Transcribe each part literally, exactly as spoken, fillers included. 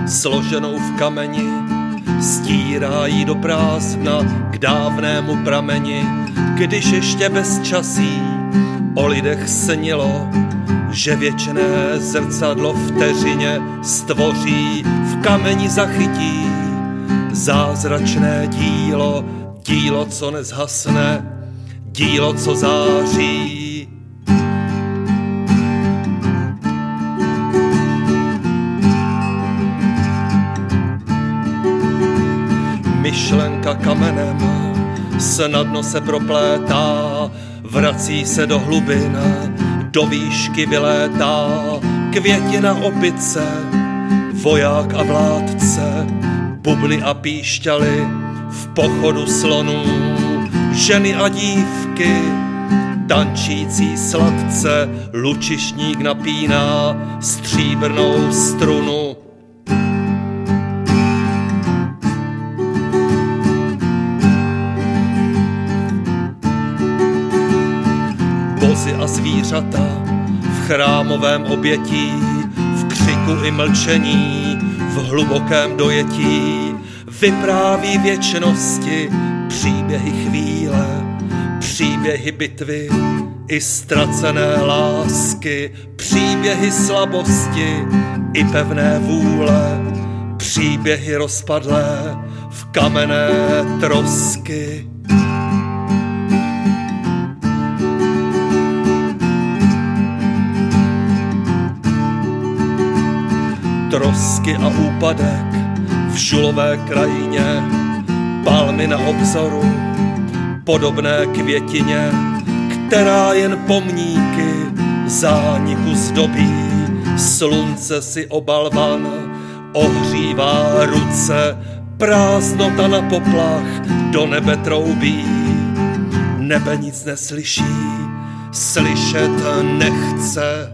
složenou v kameni, stírá jí do prázdna k dávnému prameni, když ještě bez časí o lidech snilo, že věčné zrcadlo vteřině stvoří, v kameni zachytí zázračné dílo, dílo, co nezhasne, dílo, co září. Myšlenka kamenem snadno se proplétá, vrací se do hlubin, do výšky vylétá, květina opice, voják a vládce, bubny a píšťaly v pochodu slonů, ženy a dívky, tančící sladce, lučišník napíná stříbrnou strunu. Bozy a zvířata v chrámovém obětí, v křiku i mlčení, v hlubokém dojetí, vypráví věčnosti příběhy chvíle, příběhy bitvy i ztracené lásky, příběhy slabosti i pevné vůle, příběhy rozpadlé v kamenné trosky. Trosky a úpadek v žulové krajině, palmy na obzoru, podobné květině, která jen pomníky zániku zdobí. Slunce si obalvan ohřívá ruce, prázdnota na poplach do nebe troubí. Nebe nic neslyší, slyšet nechce.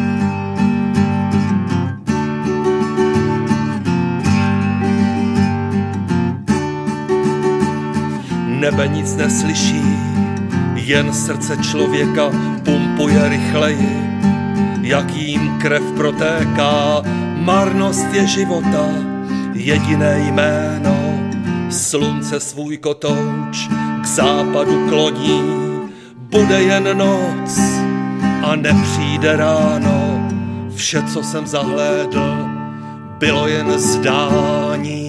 Nebe nic neslyší, jen srdce člověka pumpuje rychleji, jak jím krev protéká. Marnost je života, jediné jméno. Slunce svůj kotouč k západu kloní, bude jen noc a nepřijde ráno. Vše, co jsem zahlédl, bylo jen zdání.